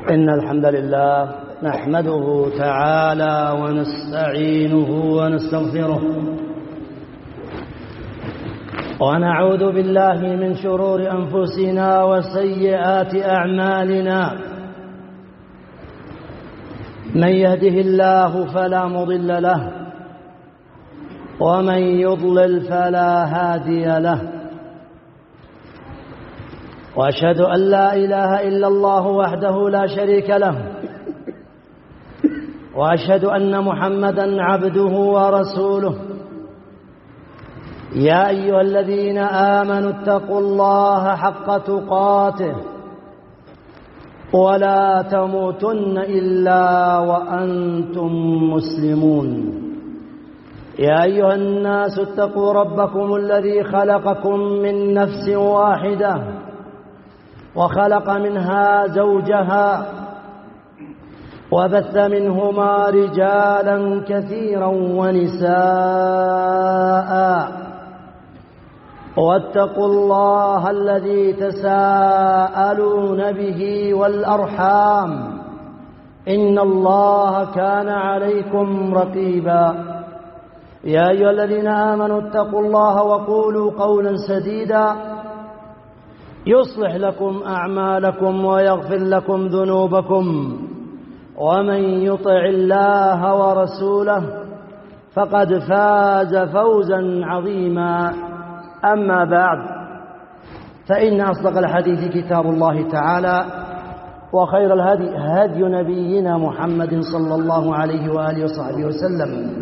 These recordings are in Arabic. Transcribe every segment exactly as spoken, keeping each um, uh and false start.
إن الحمد لله نحمده تعالى ونستعينه ونستغفره ونعوذ بالله من شرور أنفسنا وسيئات أعمالنا. من يهده الله فلا مضل له ومن يضلل فلا هادي له، وأشهد أن لا إله إلا الله وحده لا شريك له، وأشهد أن محمدا عبده ورسوله. يا أيها الذين آمنوا اتقوا الله حق تقاته ولا تموتن إلا وأنتم مسلمون. يا أيها الناس اتقوا ربكم الذي خلقكم من نفس واحدة وخلق منها زوجها وبث منهما رجالا كثيرا ونساء، واتقوا الله الذي تساءلون به والأرحام إن الله كان عليكم رقيبا. يا أيها الذين آمنوا اتقوا الله وقولوا قولا سديدا يصلح لكم أعمالكم ويغفر لكم ذنوبكم، ومن يطع الله ورسوله فقد فاز فوزا عظيما. أما بعد، فإن أصدق الحديث كتاب الله تعالى، وخير الهدي هدي نبينا محمد صلى الله عليه وآله وصحبه وسلم،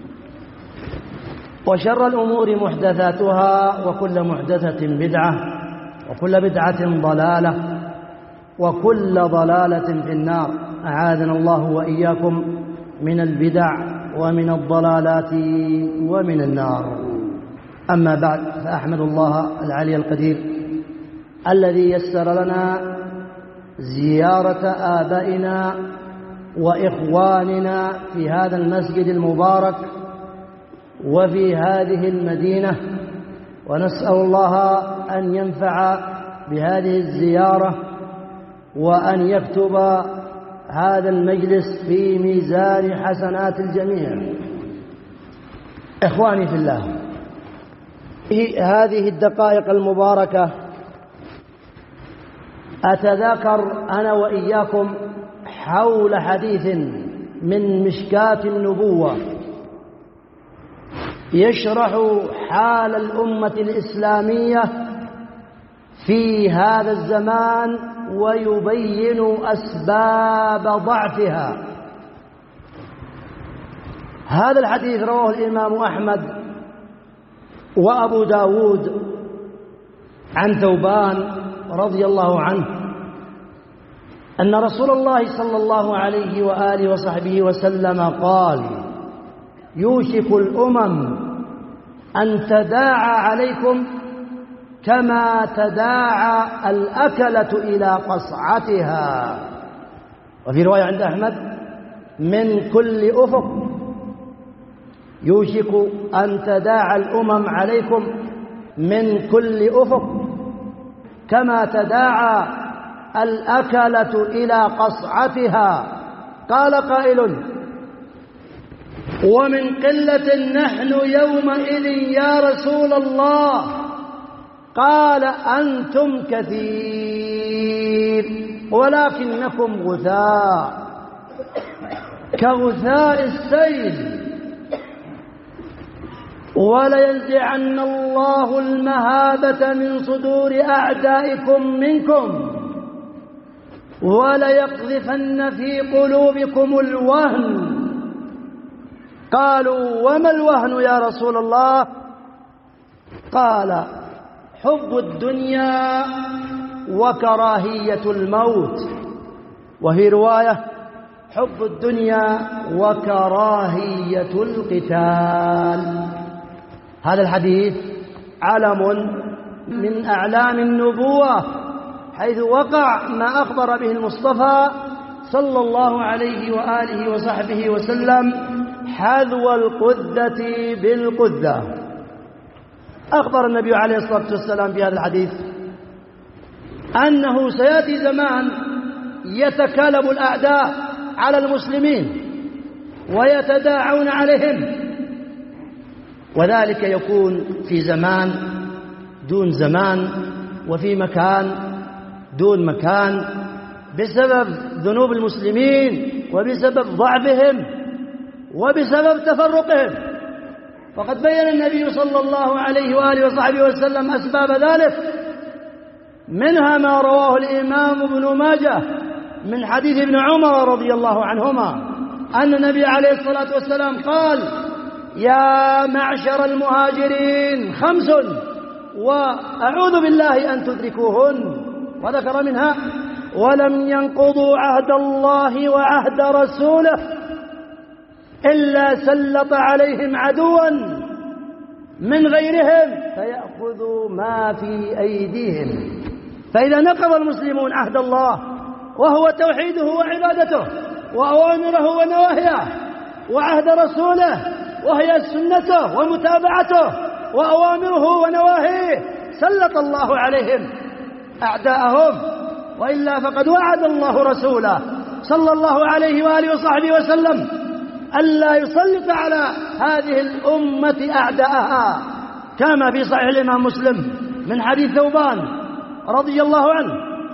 وشر الأمور محدثاتها، وكل محدثة بدعة، وكل بدعة ضلالة، وكل ضلالة في النار. أعاذنا الله وإياكم من البدع ومن الضلالات ومن النار. أما بعد، فأحمد الله العلي القدير الذي يسر لنا زيارة آبائنا وإخواننا في هذا المسجد المبارك وفي هذه المدينة، ونسأل الله أن ينفع بهذه الزيارة وأن يكتب هذا المجلس في ميزان حسنات الجميع. إخواني في الله، هذه الدقائق المباركة أتذاكر أنا وإياكم حول حديث من مشكاة النبوة يشرح حال الأمة الإسلامية في هذا الزمان ويبين أسباب ضعفها. هذا الحديث رواه الإمام أحمد وأبو داود عن ثوبان رضي الله عنه أن رسول الله صلى الله عليه وآله وصحبه وسلم قال: يوشك الأمم أن تداعى عليكم كما تداعى الأكلة إلى قصعتها. وفي رواية عند أحمد: من كل أفق. يوشك أن تداعى الأمم عليكم من كل أفق كما تداعى الأكلة إلى قصعتها. قال قائل: ومن قلة نحن يومئذ يا رسول الله؟ قال: أنتم كثير ولكنكم غثاء كغثاء السيل، ولينزعن الله المهابة من صدور أعدائكم منكم، وليقذفن في قلوبكم الوهن. قالوا: وما الوهن يا رسول الله؟ قال: حب الدنيا وكراهية الموت. وفي رواية: حب الدنيا وكراهية القتال. هذا الحديث علم من أعلام النبوة، حيث وقع ما أخبر به المصطفى صلى الله عليه وآله وصحبه وسلم حذو القذة بالقذة. أخبر النبي عليه الصلاة والسلام في هذا الحديث أنه سيأتي زمان يتكالب الأعداء على المسلمين ويتداعون عليهم، وذلك يكون في زمان دون زمان وفي مكان دون مكان بسبب ذنوب المسلمين وبسبب ضعفهم وبسبب تفرقهم. وقد بين النبي صلى الله عليه وآله وصحبه وسلم أسباب ذلك، منها ما رواه الإمام ابن ماجه من حديث ابن عمر رضي الله عنهما أن النبي عليه الصلاة والسلام قال: يا معشر المهاجرين خمس وأعوذ بالله أن تدركوهن، وذكر منها: ولم ينقضوا عهد الله وعهد رسوله إلا سلط عليهم عدوا من غيرهم فيأخذوا ما في أيديهم. فإذا نقض المسلمون عهد الله وهو توحيده وعبادته وأوامره ونواهيه، وعهد رسوله وهي سنته ومتابعته وأوامره ونواهيه، سلط الله عليهم أعداءهم. وإلا فقد وعد الله رسوله صلى الله عليه وآله وصحبه وسلم ألا يسلط على هذه الأمة أعداءها، كما في صحيح الإمام مسلم من حديث ثوبان رضي الله عنه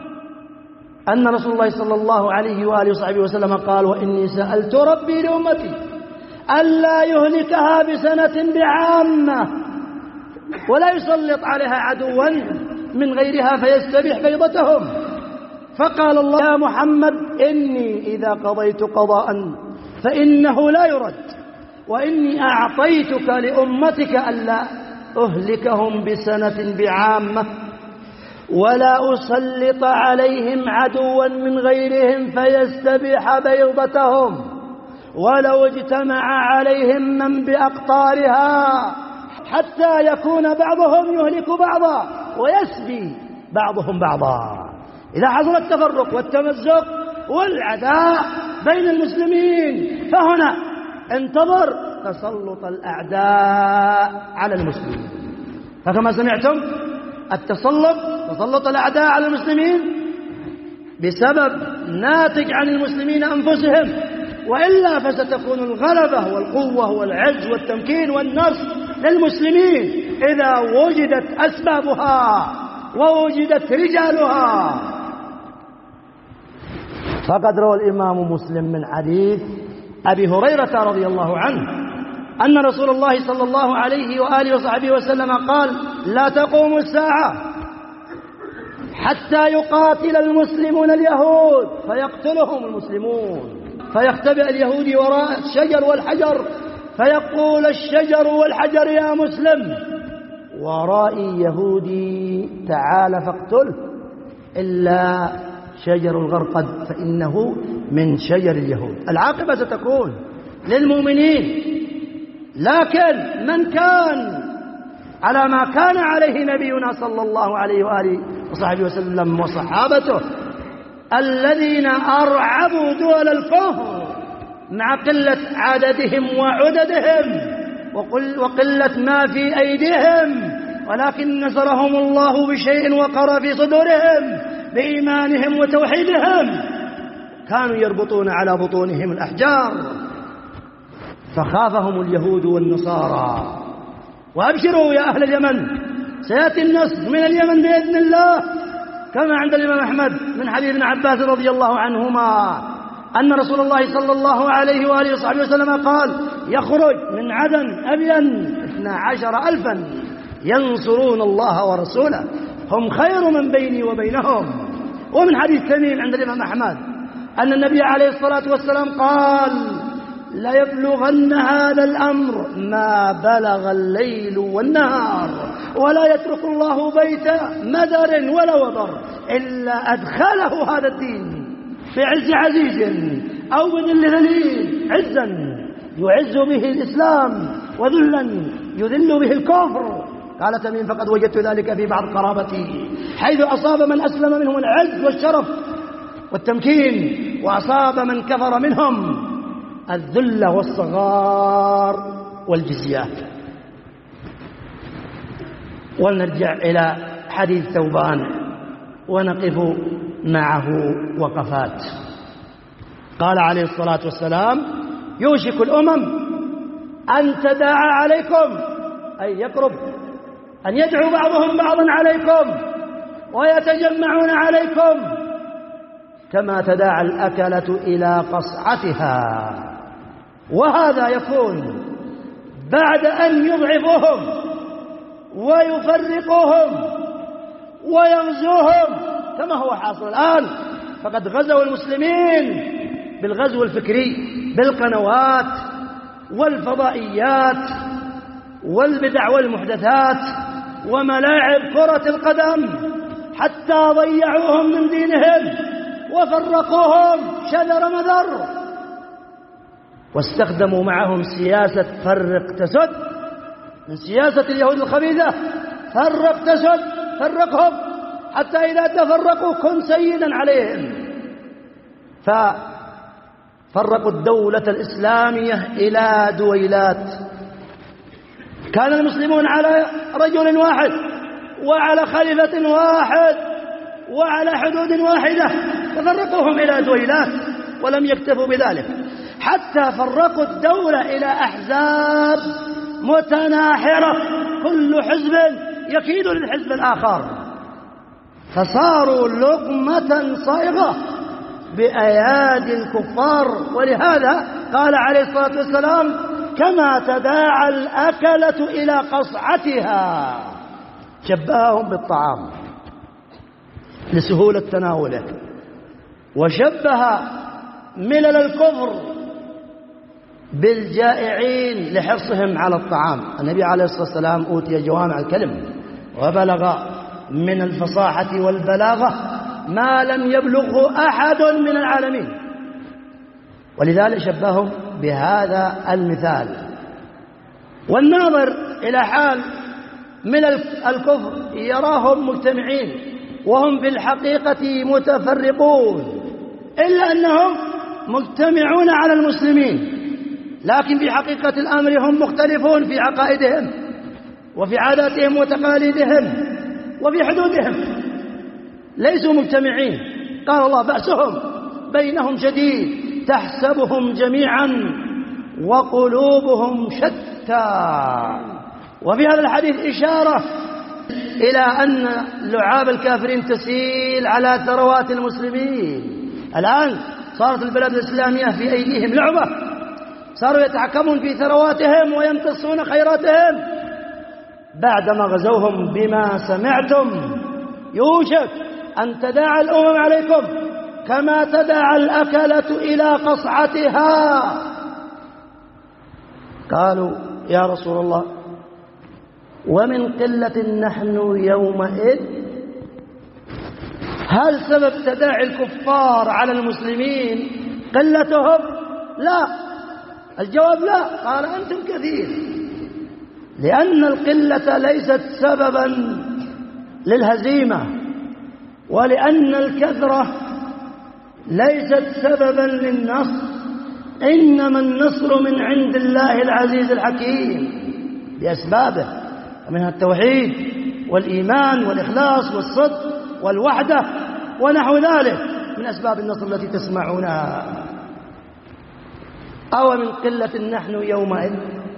أن رسول الله صلى الله عليه وآله وصحبه وسلم قال: وإني سألت ربي لأمتي ألا يهلكها بسنة بعامة ولا يسلط عليها عدوا من غيرها فيستبيح بيضتهم. فقال الله: يا محمد إني إذا قضيت قضاء فإنه لا يرد، وإني أعطيتك لأمتك ألا أهلكهم بسنة بعامة ولا أسلط عليهم عدوا من غيرهم فيستبيح بيضتهم، ولو اجتمع عليهم من بأقطارها حتى يكون بعضهم يهلك بعضا ويسبي بعضهم بعضا. إذا حصل التفرق والتمزق والعداء بين المسلمين فهنا انتظر تسلط الأعداء على المسلمين. فكما سمعتم التسلط تسلط الأعداء على المسلمين بسبب ناتج عن المسلمين أنفسهم، وإلا فستكون الغلبة والقوة والعز والتمكين والنصر للمسلمين إذا وجدت أسبابها ووجدت رجالها. فقد روى الإمام مسلم من حديث أبي هريرة رضي الله عنه أن رسول الله صلى الله عليه وآله وصحبه وسلم قال: لا تقوم الساعة حتى يقاتل المسلمون اليهود فيقتلهم المسلمون، فيختبئ اليهودي وراء الشجر والحجر فيقول الشجر والحجر: يا مسلم، ورائي يهودي تعال فاقتله، إلا شجر الغرقد فإنه من شجر اليهود. العاقبة ستكون للمؤمنين، لكن من كان على ما كان عليه نبينا صلى الله عليه وآله وصحبه وسلم وصحابته الذين أرعبوا دول الكفر مع قلة عددهم وعددهم وقلة ما في أيديهم، ولكن نصرهم الله بشيء وقر في صدورهم بإيمانهم وتوحيدهم، كانوا يربطون على بطونهم الأحجار فخافهم اليهود والنصارى. وأبشروا يا أهل اليمن، سيأتي النصر من اليمن بإذن الله، كما عند الإمام أحمد من حديث ابن عباس رضي الله عنهما أن رسول الله صلى الله عليه وآله وصحبه وسلم قال: يخرج من عدن أبين اثنا عشر ألفا ينصرون الله ورسوله هم خير من بيني وبينهم. ومن حديث تميم عند الإمام أحمد أن النبي عليه الصلاة والسلام قال: لا يبلغن هذا الأمر ما بلغ الليل والنهار، ولا يترك الله بيت مدر ولا وبر إلا أدخله هذا الدين في عز عزيز أو بذل ذليل، عزا يعز به الإسلام وذلا يذل به الكفر. قال تميم: فقد وجدت ذلك في بعض قرابتي، حيث أصاب من أسلم منهم العز والشرف والتمكين، وأصاب من كفر منهم الذل والصغار والجزية. ولنرجع إلى حديث ثوبان ونقف معه وقفات. قال عليه الصلاة والسلام: يوشك الأمم أن تداعى عليكم، أي يقرب أن يدعو بعضهم بعضا عليكم ويتجمعون عليكم كما تداعى الأكلة إلى قصعتها. وهذا يكون بعد أن يضعفوهم ويفرقوهم ويغزوهم كما هو حاصل الآن. فقد غزوا المسلمين بالغزو الفكري بالقنوات والفضائيات والبدع والمحدثات وملاعب كرة القدم، حتى ضيعوهم من دينهم وفرقوهم شذر مذر، واستخدموا معهم سياسة فرق تسد، من سياسة اليهود الخبيثة: فرق تسد، فرقهم حتى إذا تفرقوا كن سيدا عليهم. ففرقوا الدولة الإسلامية إلى دويلات. كان المسلمون على رجل واحد وعلى خليفة واحد وعلى حدود واحدة، ففرقوهم إلى دويلات ولم يكتفوا بذلك، حتى فرقوا الدولة إلى أحزاب متناحرة كل حزب يكيد للحزب الآخر، فصاروا لقمة صائغة بأيادي الكفار. ولهذا قال عليه الصلاة والسلام: كما تداعى الأكلة إلى قصعتها. شبههم بالطعام لسهولة تناوله، وشبه ملل الكفر بالجائعين لحرصهم على الطعام. النبي عليه الصلاة والسلام أوتي جوامع الكلم وبلغ من الفصاحة والبلاغة ما لم يبلغه أحد من العالمين، ولذلك شبههم بهذا المثال. والناظر إلى حال من الكفر يراهم مجتمعين وهم في الحقيقة متفرقون، إلا أنهم مجتمعون على المسلمين، لكن في حقيقة الأمر هم مختلفون في عقائدهم وفي عاداتهم وتقاليدهم وفي حدودهم، ليسوا مجتمعين. قال الله: بأسهم بينهم شديد تحسبهم جميعا وقلوبهم شتى. وفي هذا الحديث إشارة إلى أن لعاب الكافرين تسيل على ثروات المسلمين. الآن صارت البلاد الإسلامية في أيديهم لعبة، صاروا يتحكمون في ثرواتهم ويمتصون خيراتهم بعدما غزوهم بما سمعتم: يوشك أن تداعى الأمم عليكم كما تداعى الأكلة إلى قصعتها. قالوا: يا رسول الله، ومن قلة نحن يومئذ؟ هل سبب تداعي الكفار على المسلمين قلتهم؟ لا. الجواب لا. قال: أنتم كثير، لأن القلة ليست سببا للهزيمة، ولأن الكثرة ليست سببا للنصر، إنما النصر من عند الله العزيز الحكيم بأسبابه، ومنها التوحيد والإيمان والإخلاص والصدق والوحدة ونحو ذلك من أسباب النصر التي تسمعونها. أو من قلة نحن يومئذ؟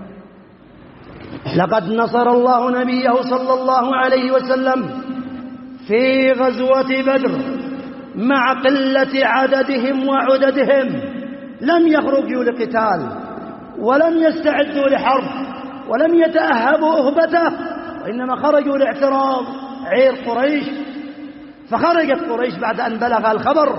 لقد نصر الله نبيه صلى الله عليه وسلم في غزوة بدر مع قلة عددهم وعددهم، لم يخرجوا لقتال ولم يستعدوا لحرب ولم يتأهبوا أهبته، وإنما خرجوا لاعتراض عير قريش. فخرجت قريش بعد أن بلغ الخبر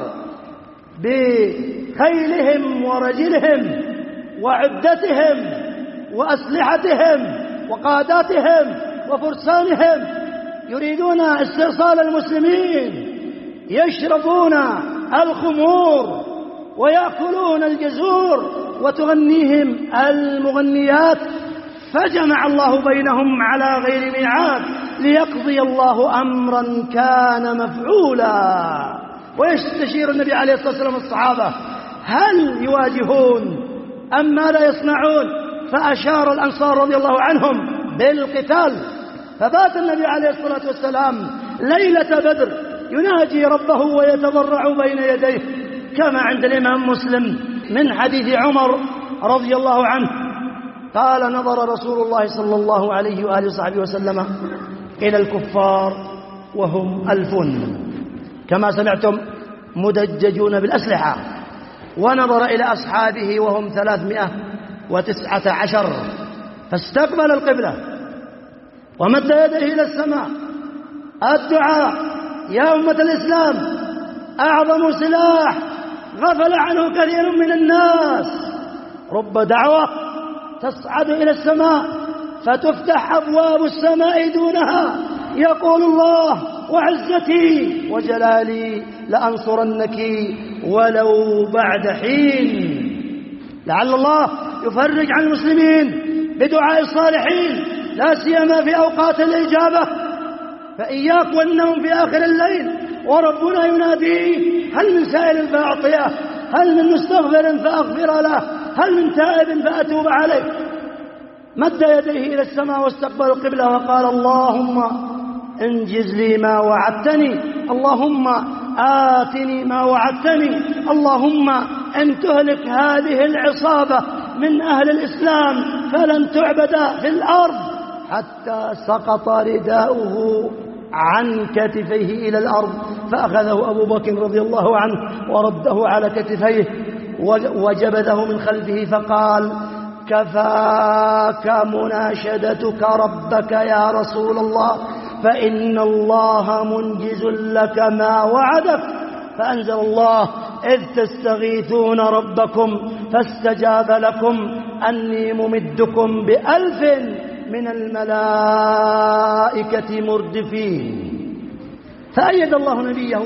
بخيلهم ورجلهم وعدتهم وأسلحتهم وقاداتهم وفرسانهم، يريدون استئصال المسلمين، يشربون الخمور ويأكلون الجزور وتغنيهم المغنيات. فجمع الله بينهم على غير ميعاد ليقضي الله أمرا كان مفعولا. ويستشير النبي عليه الصلاة والسلام الصحابة: هل يواجهون أم ماذا يصنعون؟ فأشار الأنصار رضي الله عنهم بالقتال. فبات النبي عليه الصلاة والسلام ليلة بدر يناجي ربه ويتضرع بين يديه، كما عند الإمام مسلم من حديث عمر رضي الله عنه قال: نظر رسول الله صلى الله عليه وآله وصحبه وسلم إلى الكفار وهم ألف، كما سمعتم مدججون بالأسلحة، ونظر إلى أصحابه وهم ثلاثمائة وتسعة عشر، فاستقبل القبلة ومد يديه إلى السماء. الدعاء يا أمة الإسلام أعظم سلاح غفل عنه كثير من الناس. رب دعوة تصعد إلى السماء فتفتح أبواب السماء دونها، يقول الله: وعزتي وجلالي لأنصرنك ولو بعد حين. لعل الله يفرج عن المسلمين بدعاء الصالحين، لا سيما في أوقات الإجابة. فإياك والنوم في آخر الليل وربنا يناديه: هل من سائل فأعطيه، هل من مستغفر فأغفر له، هل من تائب فأتوب عليه. مد يديه إلى السماء واستقبل القبلة وقال: اللهم انجز لي ما وعدتني، اللهم آتني ما وعدتني، اللهم إن تهلك هذه العصابة من أهل الإسلام فلن تعبد في الأرض. حتى سقط رداؤه عن كتفيه إلى الأرض، فأخذه أبو بكر رضي الله عنه ورده على كتفيه وجبذه من خلفه فقال: كفاك مناشدتك ربك يا رسول الله، فإن الله منجز لك ما وعدك. فأنزل الله: إذ تستغيثون ربكم فاستجاب لكم أني ممدكم بألف من الملائكة مردفين. فأيد الله نبيه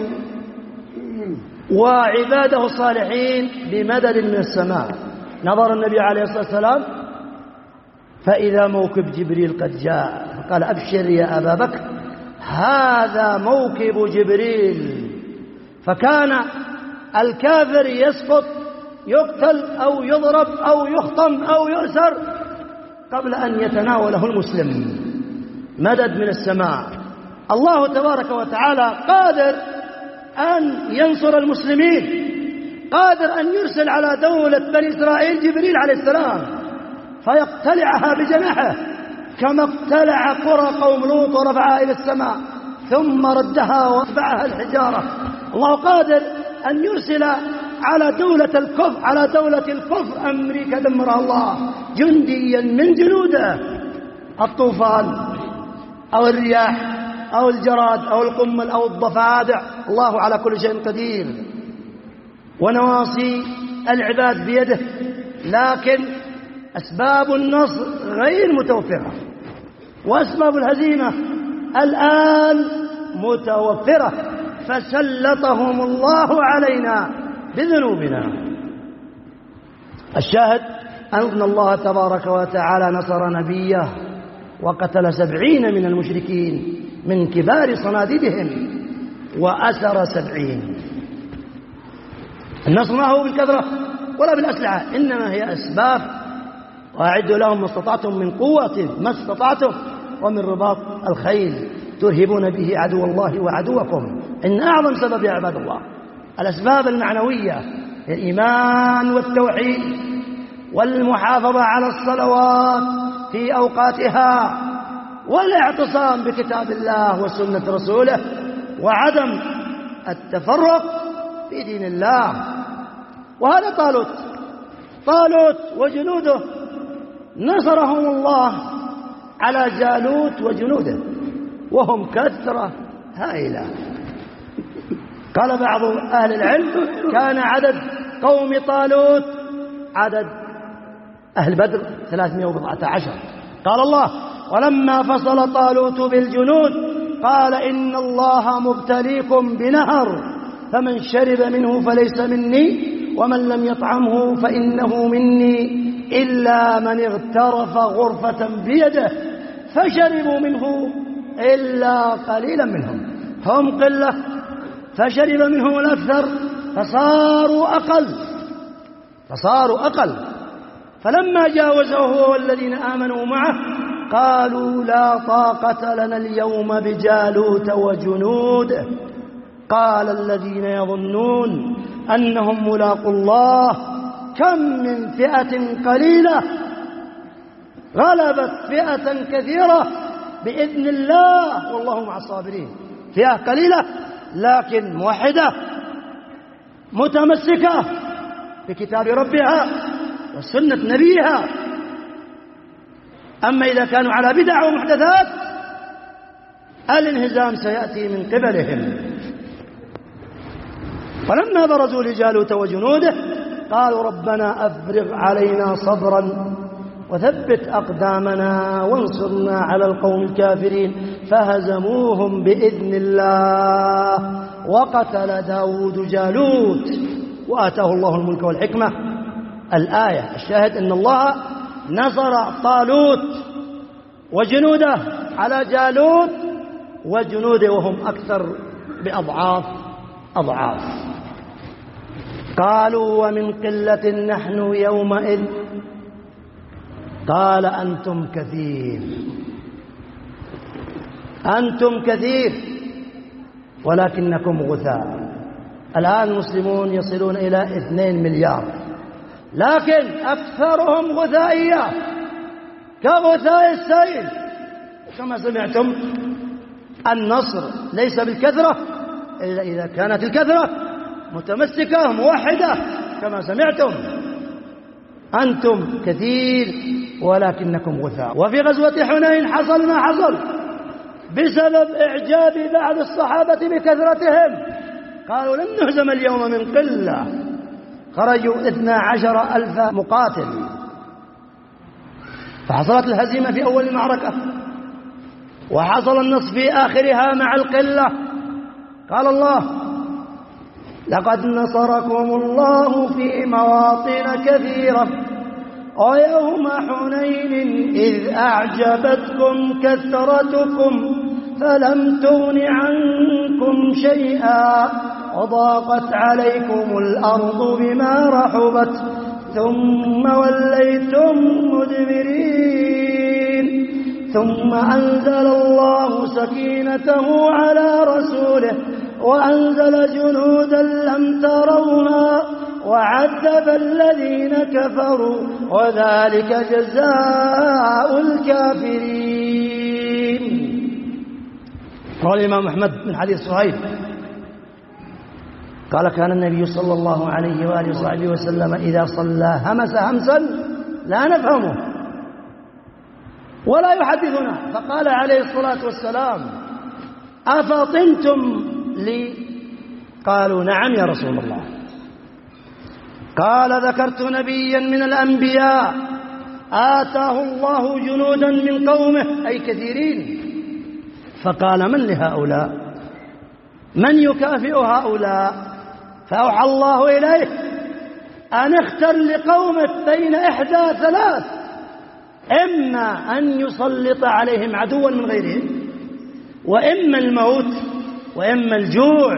وعباده الصالحين بمدد من السماء. نظر النبي عليه الصلاة والسلام فإذا موكب جبريل قد جاء، فقال: أبشر يا أبا بكر، هذا موكب جبريل. فكان الكافر يسقط، يقتل أو يضرب أو يخطم أو يؤسر قبل أن يتناوله المسلم. مدد من السماء. الله تبارك وتعالى قادر أن ينصر المسلمين، قادر أن يرسل على دولة بني إسرائيل جبريل عليه السلام فيقتلعها بجناحه، كما اقتلع قرى قوم لوط ورفعها إلى السماء ثم ردها واتبعها الحجارة. الله قادر أن يرسل على دولة الكفر على دولة الكفر أمريكا دمرها الله جنديا من جنوده، الطوفان أو الرياح أو الجراد أو القمل أو الضفادع. الله على كل شيء قدير، ونواصي العباد بيده، لكن أسباب النصر غير متوفرة، وأسباب الهزيمة الآن متوفرة، فسلطهم الله علينا بذنوبنا. الشاهد أن الله تبارك وتعالى نصر نبيه وقتل سبعين من المشركين من كبار صناديدهم وأسر سبعين. النصر ما هو بالكثرة ولا بالأسلحة، إنما هي أسباب. وأعدوا لهم ما استطعتم من قوة ما استطعتم ومن رباط الخيل ترهبون به عدو الله وعدوكم. إن أعظم سبب يا عباد الله الأسباب المعنوية، الإيمان والتوحيد والمحافظة على الصلوات في أوقاتها والاعتصام بكتاب الله وسنة رسوله وعدم التفرق في دين الله. وهذا طالوت طالوت وجنوده نصرهم الله على جالوت وجنوده وهم كثرة هائلة. قال بعض أهل العلم كان عدد قوم طالوت عدد أهل بدر ثلاثمائة وبضعة عشر. قال الله: ولما فصل طالوت بالجنود قال إن الله مبتليكم بنهر فمن شرب منه فليس مني ومن لم يطعمه فإنه مني إلا من اغترف غرفة بيده فشربوا منه إلا قليلا منهم. هم قلة فشرب منهم الأكثر فصاروا أقل فصاروا أقل فلما جاوزه هو والذين آمنوا معه قالوا لا طاقة لنا اليوم بجالوت وجنوده قال الذين يظنون أنهم ملاقوا الله كم من فئة قليلة غلبت فئة كثيرة بإذن الله والله مع الصابرين. فئة قليلة لكن موحدة متمسكة بكتاب ربها وسنة نبيها. أما إذا كانوا على بدع ومحدثات الانهزام سيأتي من قبلهم. فلما برزوا لجالوت وجنوده قالوا ربنا أفرغ علينا صبرا وثبت أقدامنا وانصرنا على القوم الكافرين فهزموهم بإذن الله وقتل داود جالوت وآتاه الله الملك والحكمة. الآية الشاهد أن الله نصر طالوت وجنوده على جالوت وجنوده وهم أكثر بأضعاف أضعاف. قالوا ومن قلة نحن يومئذ قال أنتم كثير أنتم كثير ولكنكم غثاء. الآن المسلمون يصلون إلى اثنين مليار لكن أكثرهم غثائية كغثاء السيل. كما سمعتم النصر ليس بالكثرة إلا إذا كانت الكثرة متمسكة موحدة كما سمعتم. أنتم كثير ولكنكم غثاء. وفي غزوة حنين حصل ما حصل بسبب إعجاب بعض الصحابة بكثرتهم قالوا لن نهزم اليوم من قلة خرجوا اثنا عشر ألف مقاتل فحصلت الهزيمة في أول المعركة وحصل النصر في آخرها مع القلة. قال الله لقد نصركم الله في مواطن كثيرة ويوم حنين إذ أعجبتكم كثرتكم فلم تغن عنكم شيئا وضاقت عليكم الأرض بما رحبت ثم وليتم مدبرين ثم أنزل الله سكينته على رسوله وأنزل جنودا لم تروها وعذب الذين كفروا وذلك جزاء الكافرين. قال الإمام أحمد من حديث صهيب قال كان النبي صلى الله عليه وآله وصحبه وسلم إذا صلى همس همسا لا نفهمه ولا يحدثنا فقال عليه الصلاة والسلام أفطنتم لي؟ قالوا نعم يا رسول الله. قال ذكرت نبيا من الأنبياء آتاه الله جنودا من قومه أي كثيرين فقال من لهؤلاء من يكافئ هؤلاء فأوحى الله إليه أن اختر لقومك بين إحدى ثلاث إما أن يسلط عليهم عدوا من غيرهم وإما الموت وإما الجوع.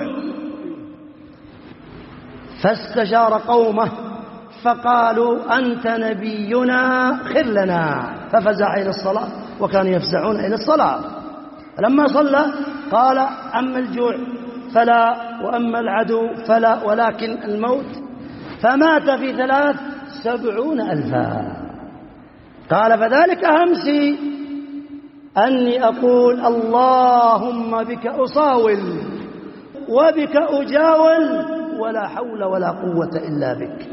فاستشار قومه فقالوا أنت نبينا خر لنا ففزع إلى الصلاة وكانوا يفزعون إلى الصلاة. لما صلى قال أما الجوع فلا وأما العدو فلا ولكن الموت فمات في ثلاث سبعون ألفا. قال فذلك همسي أني أقول اللهم بك أصاول وبك أجاول ولا حول ولا قوة إلا بك.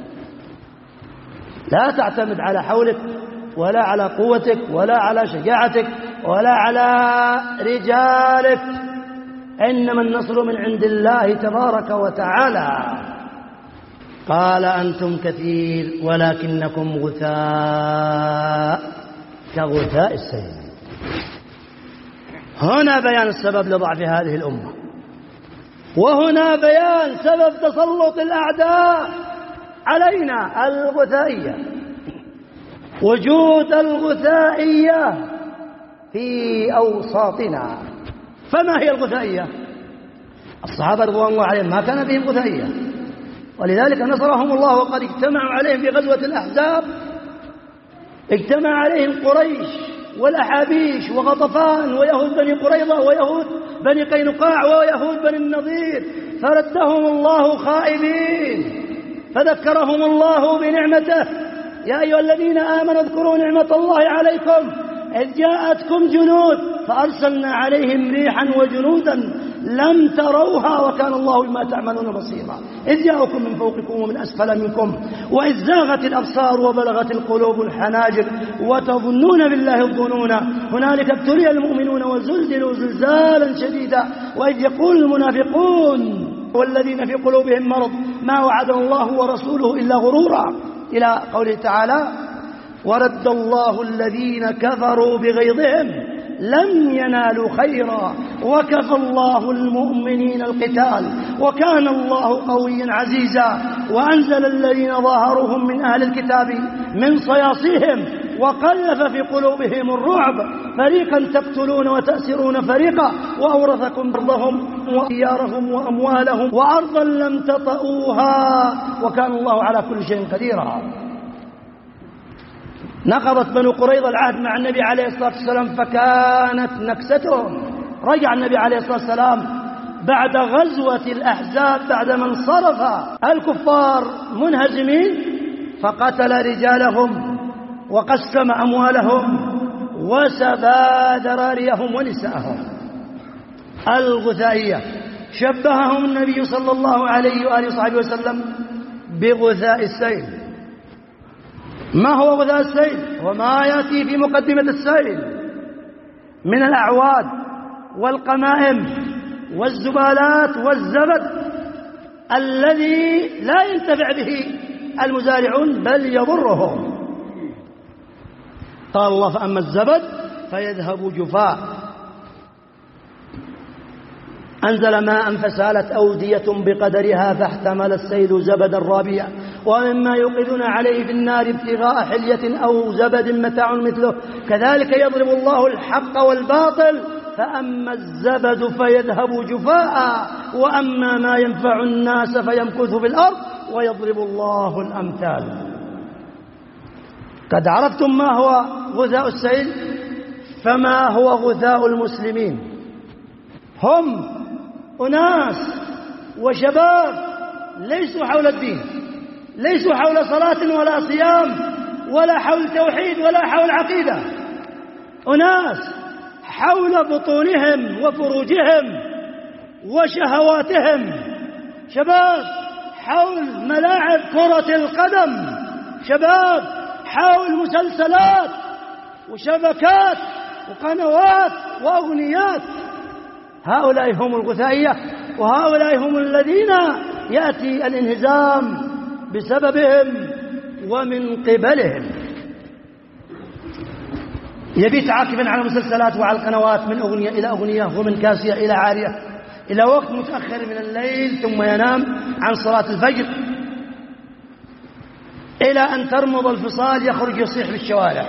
لا تعتمد على حولك ولا على قوتك ولا على شجاعتك ولا على رجالك إنما النصر من عند الله تبارك وتعالى. قال أنتم كثير ولكنكم غثاء كغثاء السيل. هنا بيان السبب لضعف هذه الأمة وهنا بيان سبب تسلط الأعداء علينا الغثائية. وجود الغثائية في أوساطنا. فما هي الغثائية؟ الصحابة رضوان الله عليهم ما كان بهم غثائية ولذلك نصرهم الله وقد اجتمعوا عليهم في غزوة الأحزاب. اجتمع عليهم قريش والأحابيش وغطفان ويهود بني قريظة ويهود بني قينقاع ويهود بني النضير، فردهم الله خائبين، فذكرهم الله بنعمته. يا أيها الذين آمنوا اذكروا نعمة الله عليكم إذ جاءتكم جنود فأرسلنا عليهم ريحا وجنودا لم تروها وكان الله بما تعملون بصيرا. إذ جاءكم من فوقكم ومن أسفل منكم وإذ زاغت الأبصار وبلغت القلوب الحناجر وتظنون بالله الظنون هنالك ابتلي المؤمنون وزلزلوا زلزالا شديدا وإذ يقول المنافقون والذين في قلوبهم مرض ما وعد الله ورسوله إلا غرورا، إلى قوله تعالى ورد الله الذين كفروا بغيظهم لم ينالوا خيرا وكفى الله المؤمنين القتال وكان الله قويا عزيزا وأنزل الذين ظاهروهم من أهل الكتاب من صياصيهم وقذف في قلوبهم الرعب فريقا تقتلون وتأسرون فريقا وأورثكم أرضهم وديارهم وأموالهم وأرضا لم تطئوها وكان الله على كل شيء قديرا. نقضت بنو قريظة العهد مع النبي عليه الصلاة والسلام فكانت نكستهم. رجع النبي عليه الصلاة والسلام بعد غزوة الأحزاب بعدما انصرف الكفار منهزمين فقتل رجالهم وقسم أموالهم وسبى ذراريهم ونساءهم. الغثائية شبههم النبي صلى الله عليه وآله وصحبه وسلم بغثاء السيل. ما هو غثاء السيل؟ وما يأتي في مقدمة السيل من الأعواد والقمائم والزبالات والزبد الذي لا ينتفع به المزارعون بل يضرهم. قال الله فأما الزبد فيذهب جفاء أنزل ماء فسالت أودية بقدرها فاحتمل السيل زبدا رابيا ومما يوقدون عليه في النار ابتغاء حلية أو زبد متاع مثله كذلك يضرب الله الحق والباطل فأما الزبد فيذهب جفاء وأما ما ينفع الناس فيمكث في الأرض ويضرب الله الأمثال. قد عرفتم ما هو غثاء السيل، فما هو غثاء المسلمين؟ هم أناس وشباب ليسوا حول الدين، ليسوا حول صلاة ولا صيام ولا حول توحيد ولا حول عقيدة، أناس حول بطونهم وفروجهم وشهواتهم، شباب حول ملاعب كرة القدم، شباب حول مسلسلات وشبكات وقنوات وأغنيات. هؤلاء هم الغثائية وهؤلاء هم الذين يأتي الانهزام بسببهم ومن قبلهم. يبيت عاكفا على المسلسلات وعلى القنوات من أغنية إلى أغنية ومن كاسية إلى عارية إلى وقت متأخر من الليل ثم ينام عن صلاة الفجر إلى أن ترمض الفصال يخرج يصيح في الشوارع.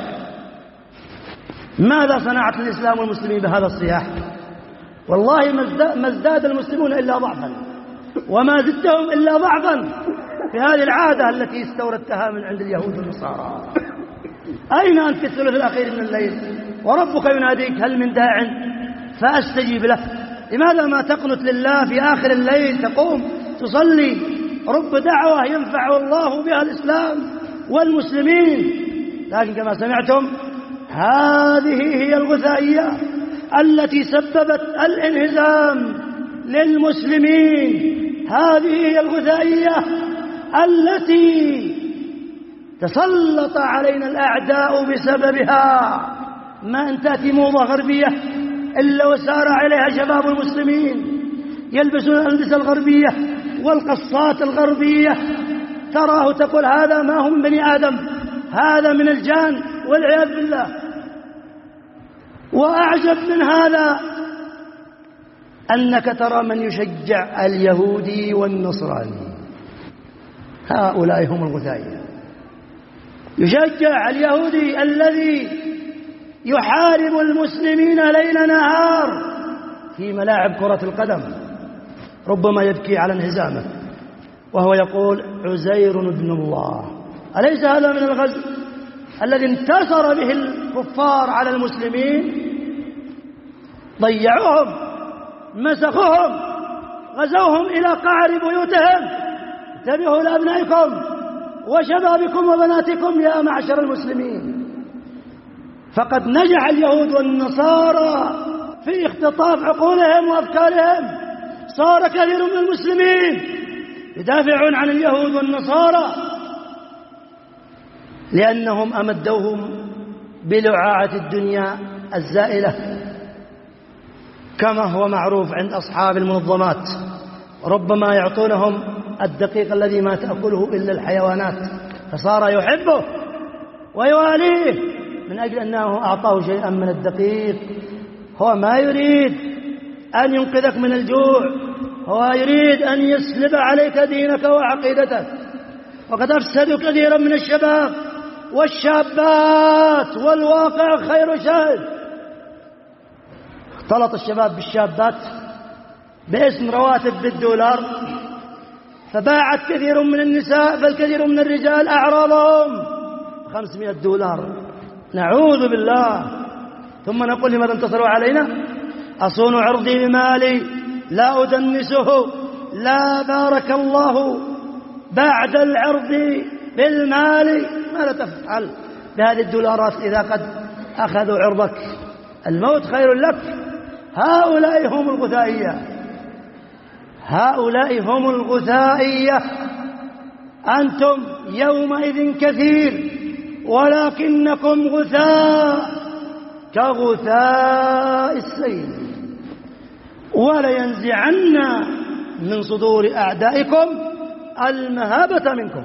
ماذا صنعت الإسلام والمسلمين بهذا الصياح؟ والله ما ازداد المسلمون إلا ضعفا وما زدتهم إلا ضعفا في هذه العادة التي استوردتها من عند اليهود والنصارى. أين أنت في الثلث الأخير من الليل وربك يناديك هل من داع فأستجيب له؟ لماذا ما تقنت لله في آخر الليل تقوم تصلي رب دعوة ينفع الله بها الإسلام والمسلمين؟ لكن كما سمعتم هذه هي الغثائية التي سببت الانهزام للمسلمين، هذه هي الغثائية التي تسلط علينا الأعداء بسببها. ما أن تأتي موضة غربية إلا وسارع إليها شباب المسلمين يلبسون الألبسة الغربية والقصات الغربية، تراه تقول هذا ما هو من بني آدم، هذا من الجان والعياذ بالله. وأعجب من هذا أنك ترى من يشجع اليهودي والنصراني، هؤلاء هم الغثائية. يشجع اليهودي الذي يحارب المسلمين ليل نهار في ملاعب كرة القدم، ربما يبكي على انهزامه وهو يقول عزير ابن الله. أليس هذا من الغزو الذي انتصر به كفار على المسلمين ضيعوهم، مسخوهم، غزوهم إلى قعر بيوتهم. انتبهوا لأبنائكم وشبابكم وبناتكم يا معشر المسلمين، فقد نجح اليهود والنصارى في اختطاف عقولهم وأفكارهم. صار كثير من المسلمين يدافعون عن اليهود والنصارى لأنهم أمدوهم بلعاعة الدنيا الزائلة، كما هو معروف عند أصحاب المنظمات، ربما يعطونهم الدقيق الذي ما تأكله إلا الحيوانات، فصار يحبه ويواليه من أجل أنه أعطاه شيئا من الدقيق. هو ما يريد أن ينقذك من الجوع، هو يريد أن يسلب عليك دينك وعقيدتك. وقد أفسدوا كثيرا من الشباب والشابات، والواقع خير شاهد. اختلط الشباب بالشابات باسم رواتب بالدولار، فباعت كثير من النساء فالكثير من الرجال أعراضهم خمسمائة دولار، نعوذ بالله. ثم نقول لماذا انتصروا علينا؟ أصون عرضي بمالي، لا أدنسه، لا بارك الله بعد العرض بالمال. ماذا تفعل بهذه الدولارات إذا قد أخذوا عرضك؟ الموت خير لك. هؤلاء هم الغثائية، هؤلاء هم الغثائية. أنتم يومئذ كثير ولكنكم غثاء كغثاء السيل، ولينزعن من صدور أعدائكم المهابة منكم.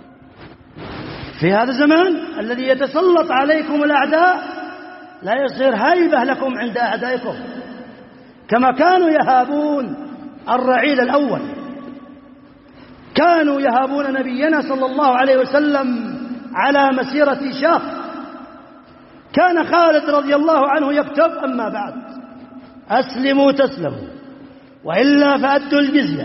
في هذا الزمان الذي يتسلط عليكم الأعداء لا يصير هيبة لكم عند أعدائكم، كما كانوا يهابون الرعيل الأول. كانوا يهابون نبينا صلى الله عليه وسلم على مسيرة شهر. كان خالد رضي الله عنه يكتب: أما بعد، أسلموا تسلموا، وإلا فأدوا الجزية،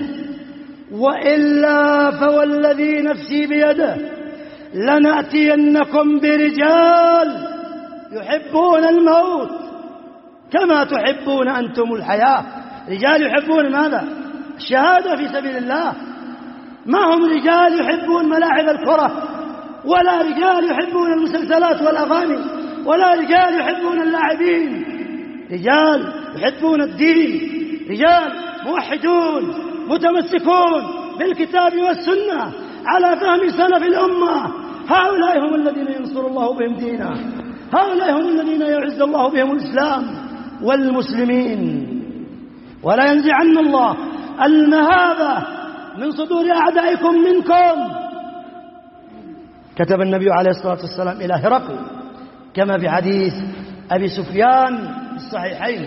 وإلا فوالذي نفسي بيده لنأتينكم برجال يحبون الموت كما تحبون أنتم الحياة. رجال يحبون ماذا؟ الشهادة في سبيل الله. ما هم رجال يحبون ملاعب الكرة، ولا رجال يحبون المسلسلات والأغاني، ولا رجال يحبون اللاعبين. رجال يحبون الدين، رجال موحدون متمسكون بالكتاب والسنة على فهم سلف الأمة. هؤلاء هم الذين ينصر الله بهم دينه، هؤلاء هم الذين يعز الله بهم الإسلام والمسلمين. ولا ينزعن الله المهابة من صدور أعدائكم منكم. كتب النبي عليه الصلاة والسلام إلى هرقل كما في حديث أبي سفيان في الصحيحين: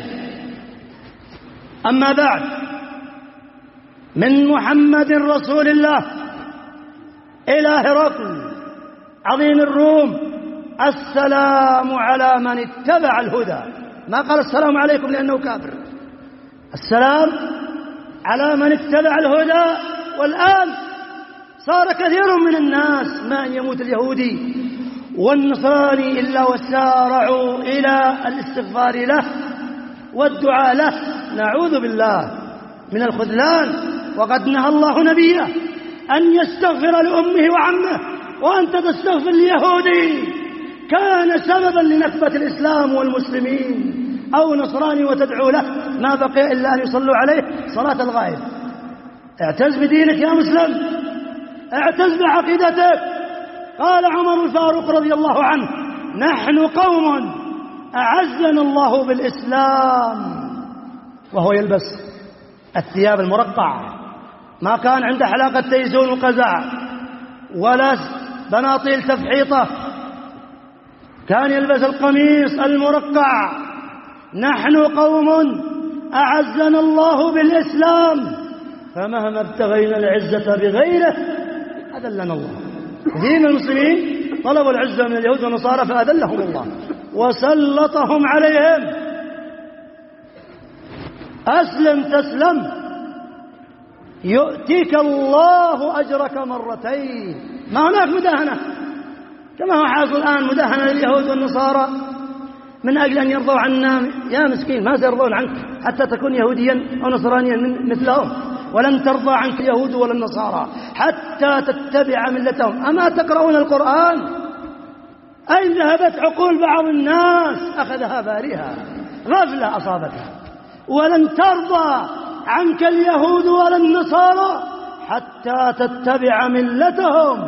أما بعد، من محمد رسول الله إلى هرقل عظيم الروم: السلام على من اتبع الهدى. ما قال السلام عليكم لأنه كافر، السلام على من اتبع الهدى. والآن صار كثير من الناس ما أن يموت اليهودي والنصراني إلا وسارعوا إلى الاستغفار له والدعاء له، نعوذ بالله من الخذلان. وقد نهى الله نبيه أن يستغفر لأمه وعمه، وأنت تستغفر ليهودي كان سببا لنكبة الإسلام والمسلمين أو نصراني وتدعو له، ما بقي إلا أن يصلوا عليه صلاة الغائب. اعتز بدينك يا مسلم، اعتز بعقيدتك. قال عمر الفاروق رضي الله عنه: نحن قوم أعزنا الله بالإسلام. وهو يلبس الثياب المرقعة، ما كان عنده حلاقة تيزون وقزع ولا بناطيل تفحيطة، كان يلبس القميص المرقع. نحن قوم أعزنا الله بالإسلام، فمهما ابتغينا العزة بغيره أذلنا الله. دين المسلمين طلبوا العزة من اليهود والنصارى فأذلهم الله وسلطهم عليهم. أسلم تسلم، يؤتيك الله أجرك مرتين. ما هناك مداهنة كما هو حاصل الآن، مداهنة لليهود والنصارى من أجل أن يرضوا عنا يا مسكين ما سيرضون عنك حتى تكون يهوديا أو نصرانيا مثلهم. ولن ترضى عنك اليهود ولا النصارى حتى تتبع ملتهم. أما تقرؤون القرآن؟ أين ذهبت عقول بعض الناس؟ أخذها بارها، غفلة أصابتها. ولن ترضى عنك اليهود ولا النصارى حتى تتبع ملتهم.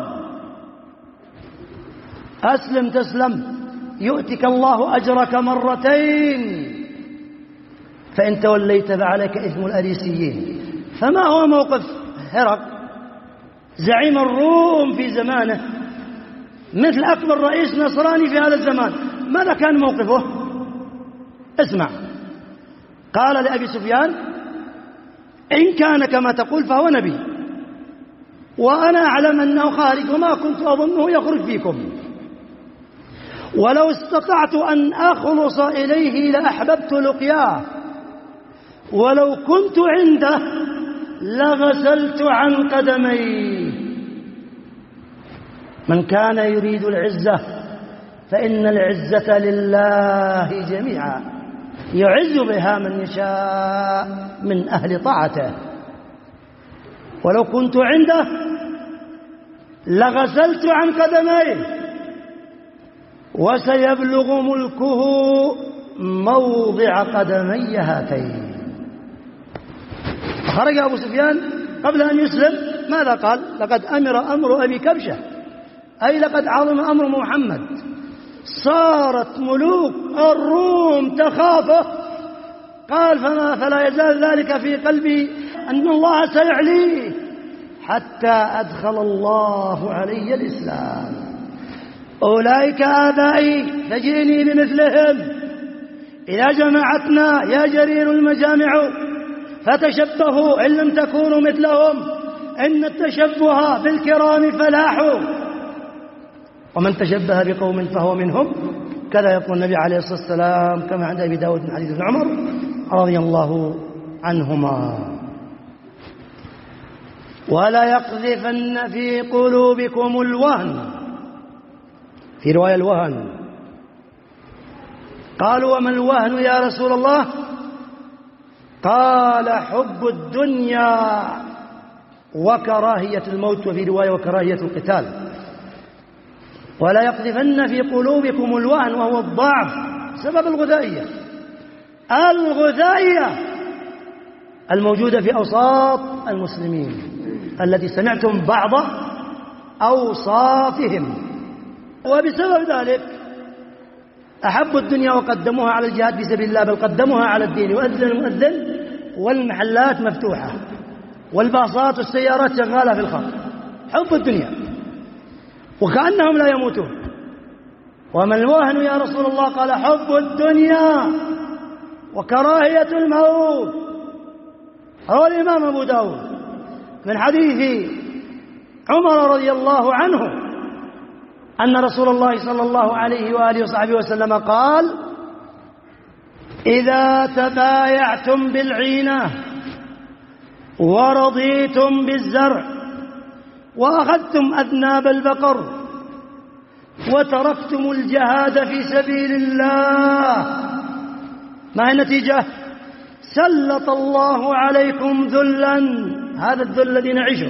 أسلم تسلم، يؤتك الله أجرك مرتين، فإن توليت فعليك إثم الأريسيين. فما هو موقف هرقل زعيم الروم في زمانه، مثل أكبر رئيس نصراني في هذا الزمان؟ ماذا كان موقفه؟ اسمع، قال لأبي سفيان: إن كان كما تقول فهو نبي، وأنا أعلم أنه خارج وما كنت أظنه يخرج فيكم، ولو استطعت أن أخلص إليه لأحببت لقياه، ولو كنت عنده لغسلت عن قدميه. من كان يريد العزة فإن العزة لله جميعا، يعز بها من يشاء من أهل طاعته. ولو كنت عنده لغسلت عن قدميه، وسيبلغ ملكه موضع قدمي هاتين. خرج أبو سفيان قبل أن يسلم ماذا قال؟ لقد أمر أمر أبي كبشة، أي لقد عظم أمر محمد. صارت ملوك الروم تخافه. قال: فما فلا يزال ذلك في قلبي أن الله سيعليه حتى أدخل الله علي الإسلام. أولئك آبائي فجئني بمثلهم. إذا جمعتنا يا جرير المجامع فتشبهوا إن لم تكونوا مثلهم، إن التشبه بالكرام فلاح، ومن تشبه بقوم فهو منهم. كذا يقول النبي عليه الصلاة والسلام كما عند أبي داود من حديث ابن عمر رضي الله عنهما. ولا يقذفن في قلوبكم الوهن، في رواية الوهن. قالوا: وما الوهن يا رسول الله؟ قال: حب الدنيا وكراهية الموت، وفي رواية وكراهية القتال. ولا يقذفن في قلوبكم الوهن، وهو الضعف سبب الغذائية الغذائية الموجودة في أوساط المسلمين التي سمعتم بعض أوصافهم. وبسبب ذلك أحبوا الدنيا وقدموها على الجهاد في سبيل الله، بل قدموها على الدين. يؤذن المؤذن والمحلات مفتوحة والباصات والسيارات شغالة في الخط. حب الدنيا وكأنهم لا يموتون. وما الوهن يا رسول الله؟ قال: حب الدنيا وكراهية الموت. روى الإمام أبو داود من حديث عمر رضي الله عنه أن رسول الله صلى الله عليه وآله وصحبه وسلم قال: إذا تبايعتم بالعينة ورضيتم بالزرع وأخذتم أذناب البقر وتركتم الجهاد في سبيل الله، ما هي النتيجة؟ سلط الله عليكم ذلا، هذا الذل الذي نعيشه،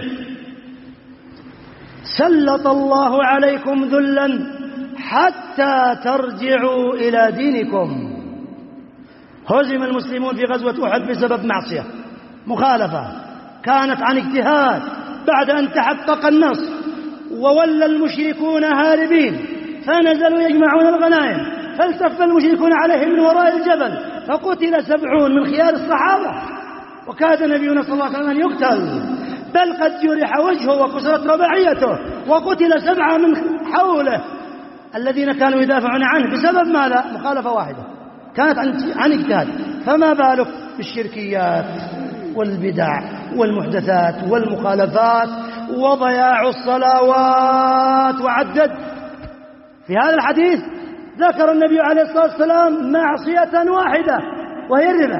سلط الله عليكم ذلا حتى ترجعوا إلى دينكم. هزم المسلمون في غزوة أحد بسبب معصية، مخالفة كانت عن اجتهاد، بعد أن تحقق النصر وولى المشركون هاربين، فنزلوا يجمعون الغنائم، فالتف المشركون عليهم من وراء الجبل، فقتل سبعون من خيار الصحابة، وكاد نبينا صلى الله عليه وسلم أن يقتل، بل قد جرح وجهه وكسرت رباعيته، وقتل سبعة من حوله الذين كانوا يدافعون عنه بسبب ماذا؟ مخالفة واحدة كانت عن اجتهاد. فما بالك بالشركيات والبدع والمحدثات والمخالفات وضياع الصلوات. وعدد في هذا الحديث ذكر النبي عليه الصلاة والسلام معصية واحدة وهي الربا،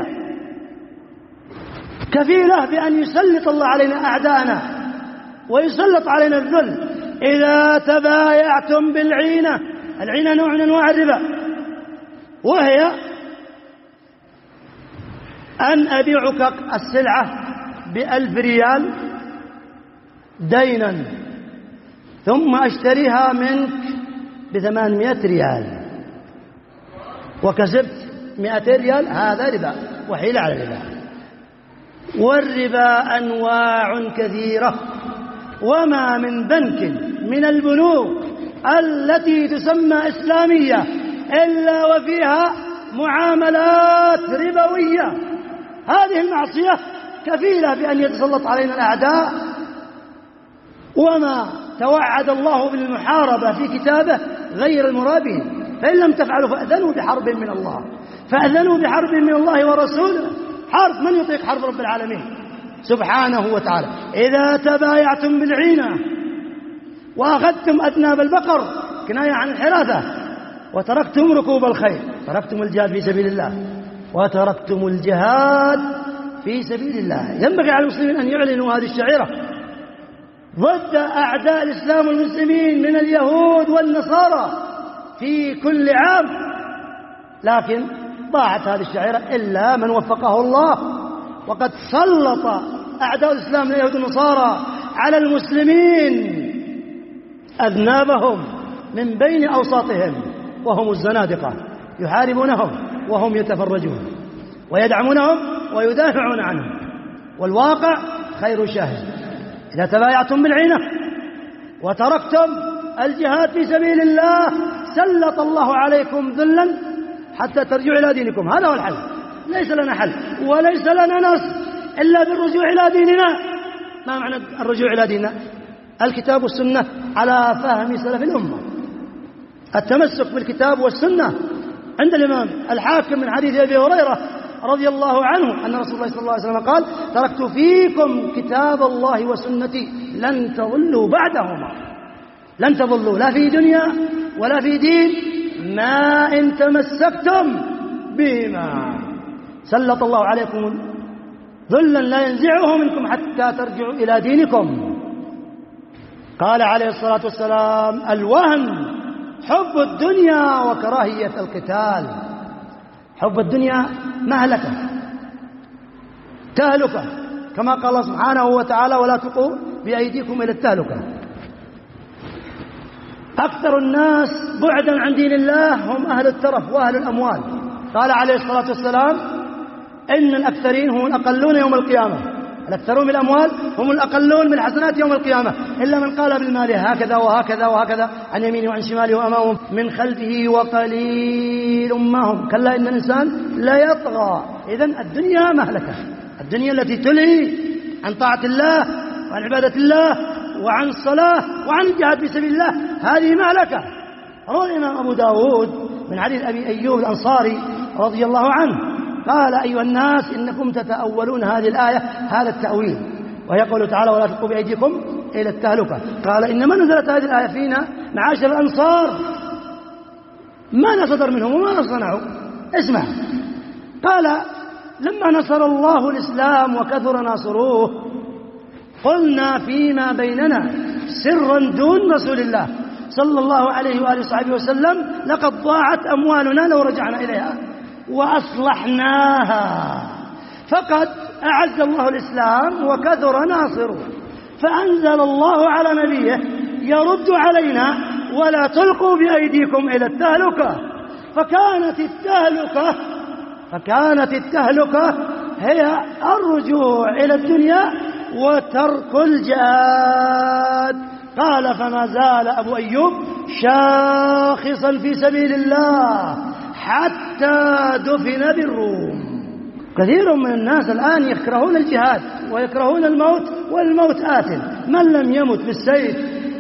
كفيلة بأن يسلط الله علينا أعداءنا ويسلط علينا الذل. إذا تبايعتم بالعينة، العينة نوع من أنواع الربا، وهي أن أبيعك السلعة بألف ريال دينا ثم أشتريها منك بثمانمائة ريال وكسبت مئتين ريال، هذا ربا وحيل على الربا. والربا أنواع كثيرة، وما من بنك من البنوك التي تسمى إسلامية إلا وفيها معاملات ربوية. هذه المعصية كفيلة بأن يتسلط علينا الأعداء، وما توعد الله بالمحاربة في كتابه غير المرابين. فإن لم تفعلوا فأذنوا بحرب من الله، فأذنوا بحرب من الله ورسوله. حرب، من يطيق حرب رب العالمين سبحانه وتعالى؟ إذا تبايعتم بالعينة وأخذتم أذناب البقر، كناية عن الحراثة، وتركتم ركوب الخيل، تركتم الجهاد في سبيل الله، وتركتم الجهاد في سبيل الله. ينبغي على المسلمين أن يعلنوا هذه الشعيرة ضد أعداء الإسلام والمسلمين من اليهود والنصارى في كل عام، لكن ضاعت هذه الشعيرة إلا من وفقه الله. وقد سلط أعداء الإسلام من اليهود والنصارى على المسلمين أذنابهم من بين أوساطهم، وهم الزنادقة، يحاربونهم وهم يتفرجون، ويدعمونهم ويدافعون عنهم. والواقع خير شاهد. إذا تبايعتم بالعينة وتركتم الجهاد في سبيل الله سلط الله عليكم ذلا حتى ترجعوا إلى دينكم. هذا هو الحل. ليس لنا حل وليس لنا نصر إلا بالرجوع إلى ديننا. ما معنى الرجوع إلى ديننا؟ الكتاب والسنة على فهم سلف الأمة، التمسك بالكتاب والسنة. عند الإمام الحاكم من حديث أبي هريرة رضي الله عنه أن رسول الله صلى الله عليه وسلم قال: تركت فيكم كتاب الله وسنتي لن تضلوا بعدهما. لن تضلوا لا في دنيا ولا في دين ما إن تمسكتم بهما. سلط الله عليكم ذلا لا ينزعه منكم حتى ترجعوا إلى دينكم. قال عليه الصلاة والسلام: الوهن حب الدنيا وكراهية القتال. حب الدنيا مهلكة، تهلكة، كما قال الله سبحانه وتعالى: ولا تلقوا بأيديكم إلى التهلكة. أكثر الناس بعدا عن دين الله هم أهل الترف وأهل الأموال. قال عليه الصلاة والسلام: إن الأكثرين هم الأقلون يوم القيامة. الأكثرون بالأموال هم الأقلون بالحسنات يوم القيامة، إلا من قال بالمال هكذا وهكذا وهكذا عن يمينه وعن شماله وأمامه من خلفه وقليل ما هم. كلا إن الإنسان لا يطغى. إذن الدنيا مهلكة، الدنيا التي تلهي عن طاعة الله وعن عبادة الله وعن الصلاة وعن الجهاد في سبيل الله، هذه مهلكة. روى الإمام أبو داود من حديث أبي أيوب الأنصاري رضي الله عنه قال: أيها الناس إنكم تتأولون هذه الآية هذا التأويل، وهي قوله تعالى: ولا تلقوا بأيديكم إلى التهلكة. قال: إنما نزلت هذه الآية فينا معاشر الأنصار، ما صدر منهم وما صنعوا. اسمع، قال: لما نصر الله الإسلام وكثر ناصروه قلنا فيما بيننا سرا دون رسول الله صلى الله عليه وآله وصحبه وسلم: لقد ضاعت أموالنا لو رجعنا إليها وأصلحناها. فقد أعز الله الإسلام وكثر ناصره، فأنزل الله على نبيه يرد علينا: ولا تلقوا بأيديكم إلى التهلكة. فكانت التهلكة فكانت التهلكة هي الرجوع إلى الدنيا وترك الجهاد. قال: فما زال أبو أيوب شاخصا في سبيل الله حتى دفن بالروم. كثير من الناس الآن يكرهون الجهاد ويكرهون الموت، والموت آت. من لم يمت بالسيف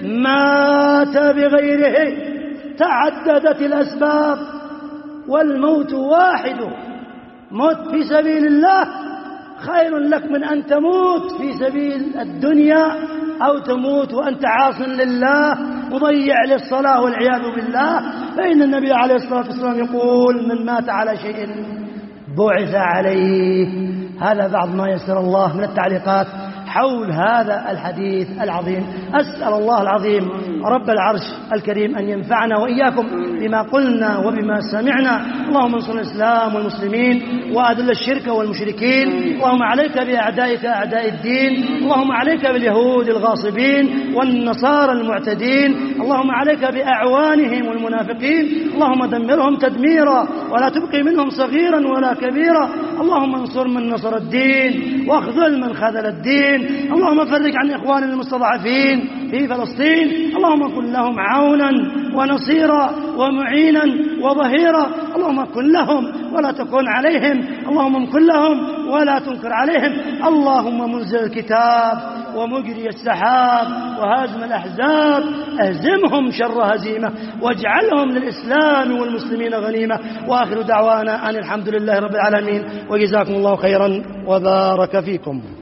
مات بغيره. تعددت الأسباب والموت واحد. موت في سبيل الله خير لك من أن تموت في سبيل الدنيا، أو تموت وأنت عاص لله مضيع للصلاة والعياذ بالله. فإن النبي عليه الصلاة والسلام يقول: من مات على شيء بعث عليه. هذا بعض ما يسر الله من التعليقات حول هذا الحديث العظيم. أسأل الله العظيم رب العرش الكريم أن ينفعنا وإياكم بما قلنا وبما سمعنا. اللهم انصر الإسلام والمسلمين وأذل الشرك والمشركين. اللهم عليك بأعدائك أعداء الدين. اللهم عليك باليهود الغاصبين والنصارى المعتدين. اللهم عليك بأعوانهم والمنافقين. اللهم دمرهم تدميرا ولا تبقي منهم صغيرا ولا كبيرا. اللهم انصر من نصر الدين واخذل من خذل الدين. اللهم فرج عن إخواننا المستضعفين في فلسطين. اللهم كن لهم عونا ونصيرا ومعينا وظهيرا. اللهم كن لهم ولا تكن عليهم. اللهم كن لهم ولا تنكر عليهم. اللهم منزل الكتاب ومجري السحاب وهازم الأحزاب اهزمهم شر هزيمة واجعلهم للإسلام والمسلمين غنيمة. وآخر دعوانا أن الحمد لله رب العالمين وجزاكم الله خيرا وبارك فيكم.